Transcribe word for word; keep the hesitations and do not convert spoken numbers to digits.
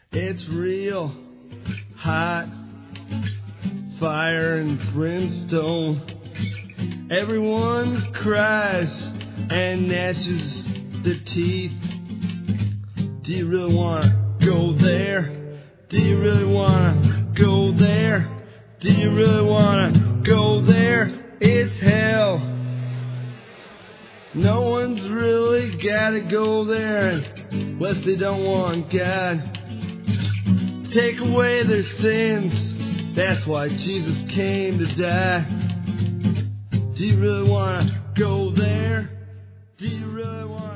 It's real hot, fire and brimstone. Everyone cries and gnashes their teeth. Do you really want to go there? Do you really want to go there? Do you really want to go there? It's hell. No one's really gotta go there unless they don't want God to take away their sins. That's why Jesus came to die. Do you really want to go there? Do you really want